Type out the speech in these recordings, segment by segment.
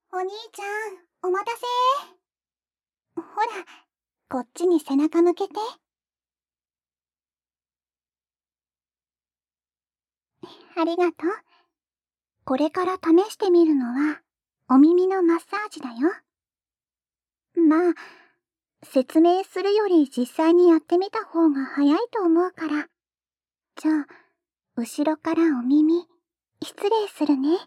お兄ちゃん、お待たせ。ほら、こっちに背中向けて。ありがとう。これから試してみるのは、お耳のマッサージだよ。まあ、説明するより実際にやってみた方が早いと思うから。じゃあ、後ろからお耳、失礼するね。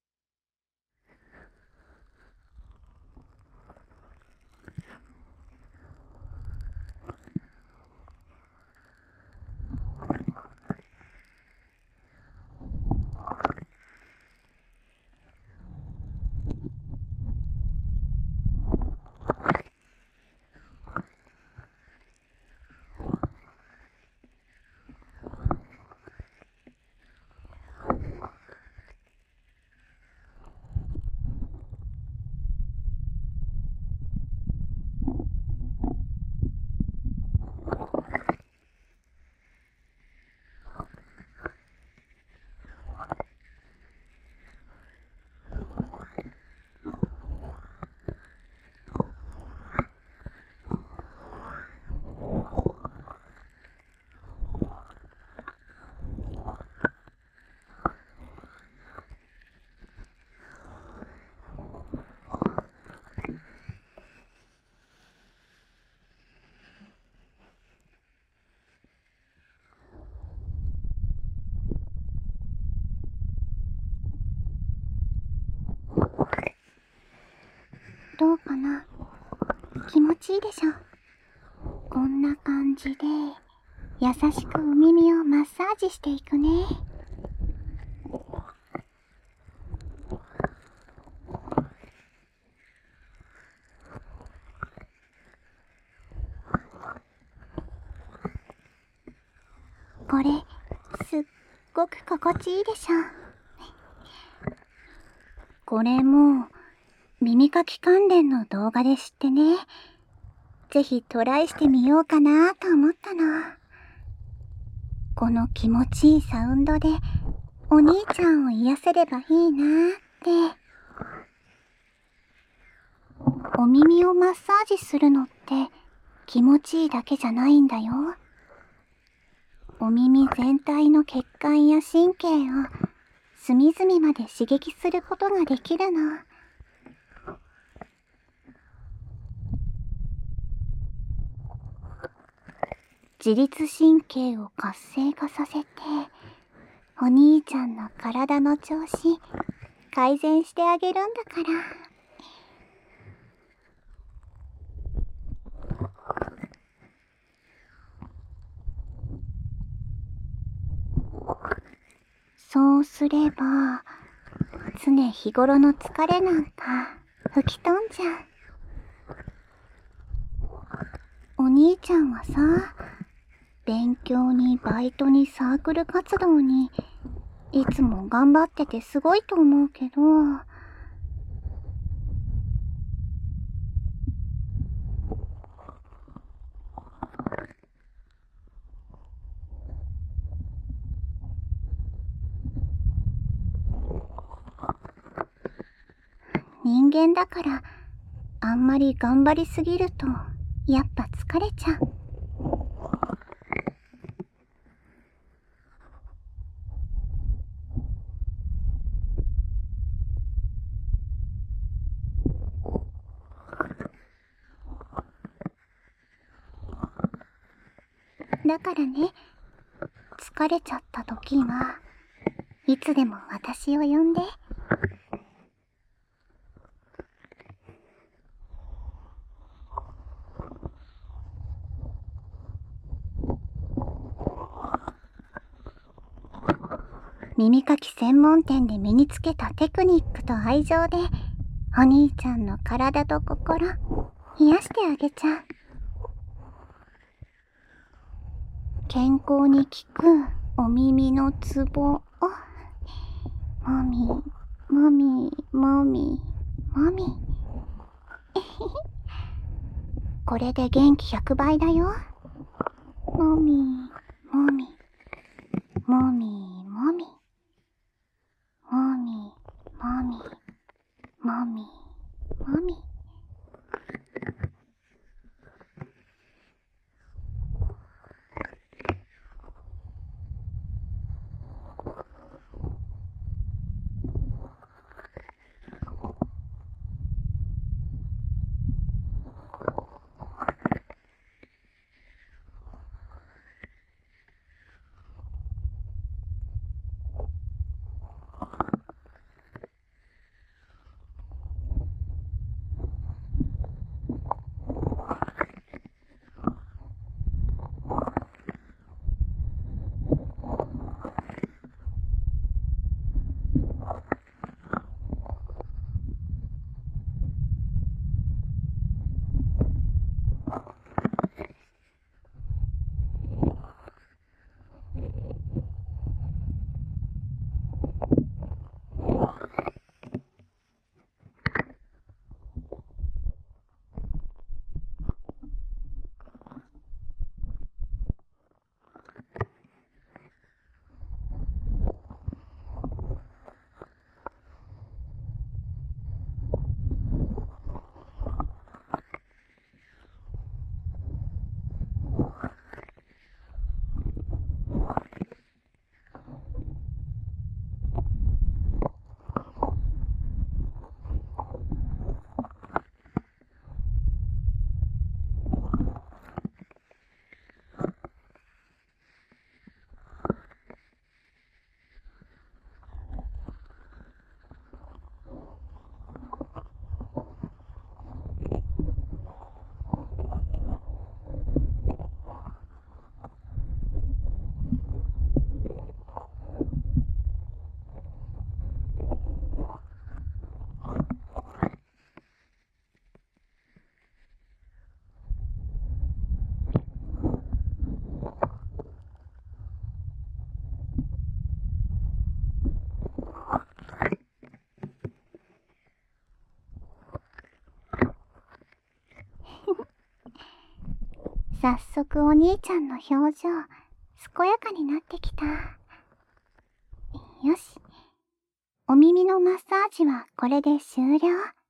どうかな？気持ちいいでしょ？こんな感じで、優しくお耳をマッサージしていくね。これ、すっごく心地いいでしょ？これも、耳かき関連の動画で知ってね。ぜひトライしてみようかなと思ったの。この気持ちいいサウンドで、お兄ちゃんを癒せればいいなーって。お耳をマッサージするのって気持ちいいだけじゃないんだよ。お耳全体の血管や神経を隅々まで刺激することができるの。自律神経を活性化させて、お兄ちゃんの体の調子改善してあげるんだから。そうすれば、常日頃の疲れなんか吹き飛んじゃう。お兄ちゃんはさ、勉強にバイトにサークル活動にいつも頑張っててすごいと思うけど、人間だからあんまり頑張りすぎるとやっぱ疲れちゃう。だからね、疲れちゃった時はいつでも私を呼んで。耳かき専門店で身につけたテクニックと愛情でお兄ちゃんの体と心癒してあげちゃう。健康に効くお耳のツボをもみもみもみもみこれで元気100倍だよ。もみもみもみもみもみもみもみ早速お兄ちゃんの表情、健やかになってきた。よし。お耳のマッサージはこれで終了。